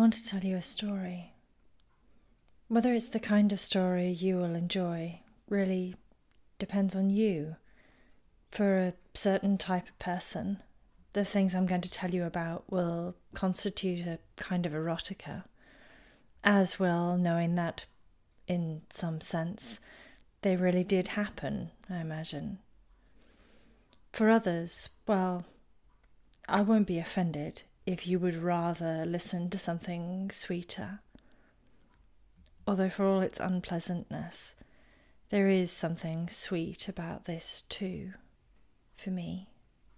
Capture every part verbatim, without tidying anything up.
want to tell you a story. Whether it's the kind of story you will enjoy really depends on you. For a certain type of person, the things I'm going to tell you about will constitute a kind of erotica, as well knowing that, in some sense, they really did happen, I imagine. For others, well, I won't be offended if you would rather listen to something sweeter. Although for all its unpleasantness, there is something sweet about this too, for me.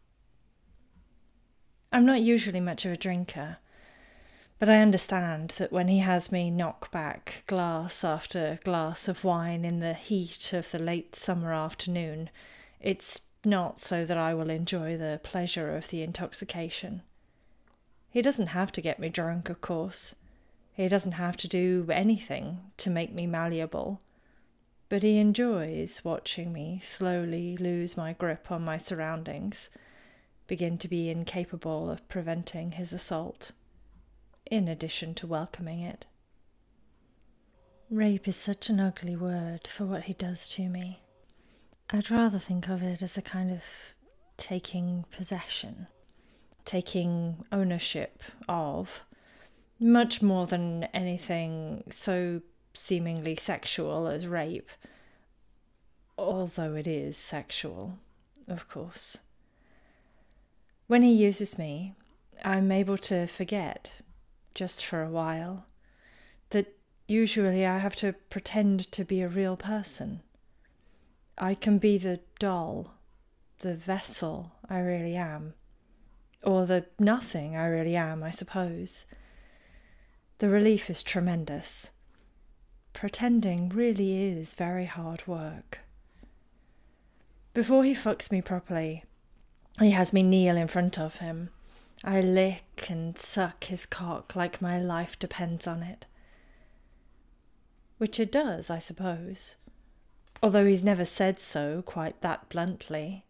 I'm not usually much of a drinker, but I understand that when he has me knock back glass after glass of wine in the heat of the late summer afternoon, it's not so that I will enjoy the pleasure of the intoxication. He doesn't have to get me drunk, of course. He doesn't have to do anything to make me malleable. But he enjoys watching me slowly lose my grip on my surroundings, begin to be incapable of preventing his assault, in addition to welcoming it. Rape is such an ugly word for what he does to me. I'd rather think of it as a kind of taking possession, taking ownership of, much more than anything so seemingly sexual as rape, although it is sexual, of course. When he uses me, I'm able to forget, just for a while, that usually I have to pretend to be a real person. I can be the doll, the vessel I really am, or the nothing I really am, I suppose. The relief is tremendous. Pretending really is very hard work. Before he fucks me properly, he has me kneel in front of him. I lick and suck his cock like my life depends on it. Which it does, I suppose, although he's never said so quite that bluntly.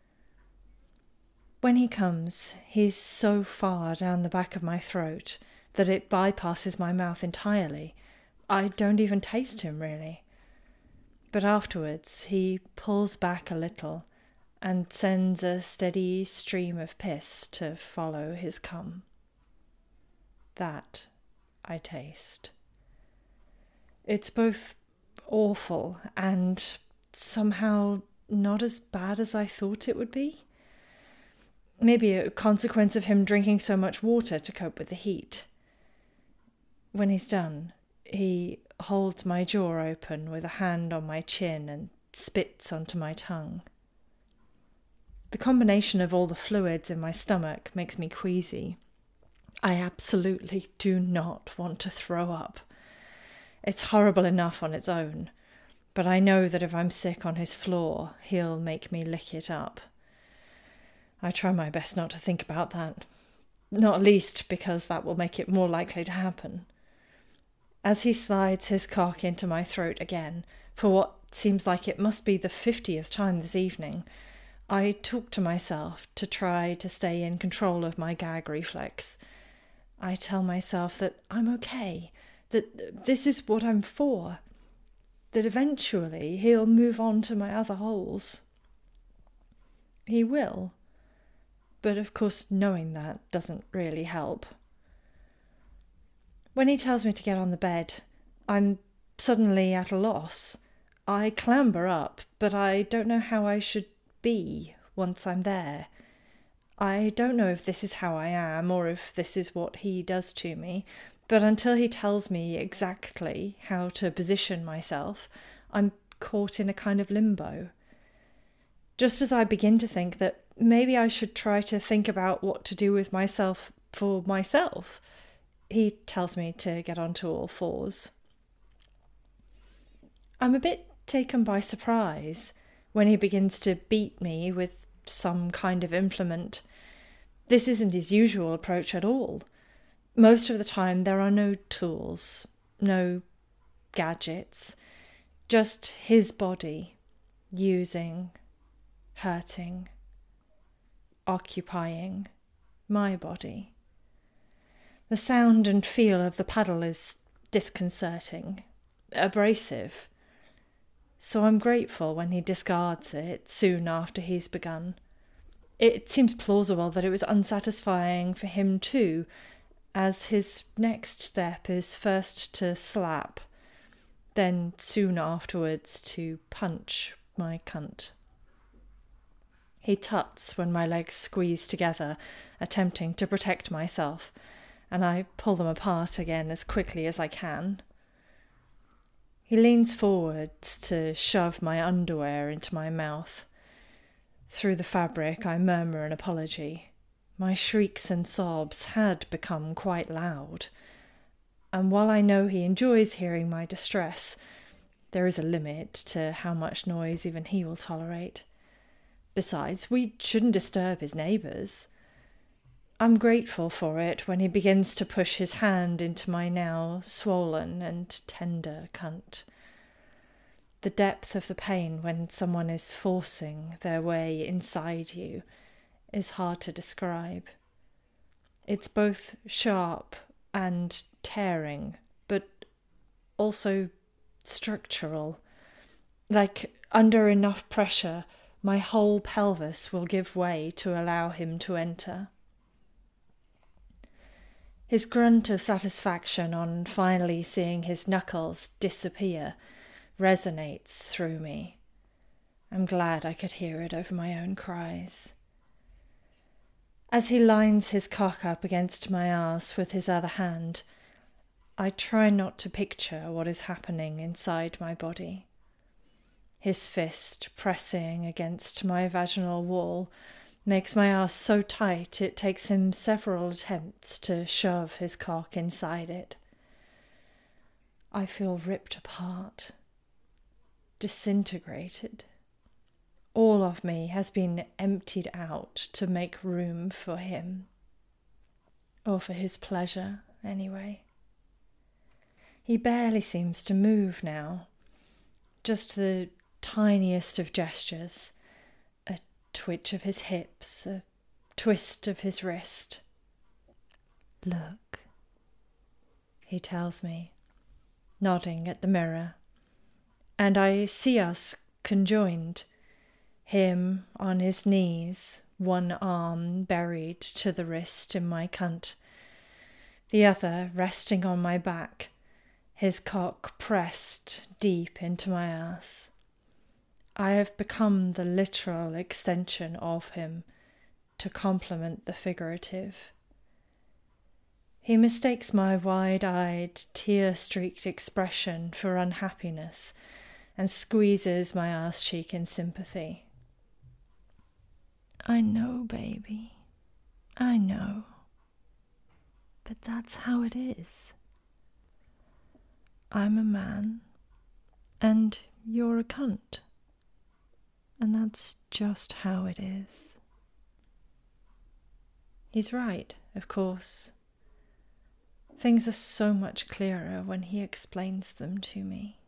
When he comes, he's so far down the back of my throat that it bypasses my mouth entirely. I don't even taste him, really. But afterwards he pulls back a little and sends a steady stream of piss to follow his cum. That I taste. It's both awful and somehow not as bad as I thought it would be. Maybe a consequence of him drinking so much water to cope with the heat. When he's done, he holds my jaw open with a hand on my chin and spits onto my tongue. The combination of all the fluids in my stomach makes me queasy. I absolutely do not want to throw up. It's horrible enough on its own, but I know that if I'm sick on his floor, he'll make me lick it up. I try my best not to think about that, not least because that will make it more likely to happen. As he slides his cock into my throat again, for what seems like it must be the fiftieth time this evening, I talk to myself to try to stay in control of my gag reflex. I tell myself that I'm okay, that this is what I'm for, that eventually he'll move on to my other holes. He will, but of course knowing that doesn't really help. When he tells me to get on the bed, I'm suddenly at a loss. I clamber up, but I don't know how I should be once I'm there. I don't know if this is how I am, or if this is what he does to me, but until he tells me exactly how to position myself, I'm caught in a kind of limbo. Just as I begin to think that maybe I should try to think about what to do with myself for myself, he tells me to get onto all fours. I'm a bit taken by surprise when he begins to beat me with some kind of implement. This isn't his usual approach at all. Most of the time there are no tools, no gadgets, just his body, using, hurting, occupying my body. The sound and feel of the paddle is disconcerting, abrasive. So I'm grateful when he discards it soon after he's begun. It seems plausible that it was unsatisfying for him too, as his next step is first to slap, then soon afterwards to punch my cunt. He tuts when my legs squeeze together, attempting to protect myself, and I pull them apart again as quickly as I can. He leans forwards to shove my underwear into my mouth. Through the fabric I murmur an apology. My shrieks and sobs had become quite loud, and while I know he enjoys hearing my distress, there is a limit to how much noise even he will tolerate. Besides, we shouldn't disturb his neighbours. I'm grateful for it when he begins to push his hand into my now swollen and tender cunt. The depth of the pain when someone is forcing their way inside you is hard to describe. It's both sharp and tearing, but also structural. Like, under enough pressure, my whole pelvis will give way to allow him to enter. His grunt of satisfaction on finally seeing his knuckles disappear resonates through me. I'm glad I could hear it over my own cries. As he lines his cock up against my arse with his other hand, I try not to picture what is happening inside my body. His fist pressing against my vaginal wall makes my arse so tight it takes him several attempts to shove his cock inside it. I feel ripped apart, disintegrated. All of me has been emptied out to make room for him. Or for his pleasure, anyway. He barely seems to move now. Just the tiniest of gestures. A twitch of his hips, a twist of his wrist. Look, he tells me, nodding at the mirror. And I see us conjoined. Him on his knees, one arm buried to the wrist in my cunt, the other resting on my back, his cock pressed deep into my ass. I have become the literal extension of him to complement the figurative. He mistakes my wide-eyed, tear-streaked expression for unhappiness and squeezes my ass cheek in sympathy. I know, baby. I know. But that's how it is. I'm a man, and you're a cunt. And that's just how it is. He's right, of course. Things are so much clearer when he explains them to me.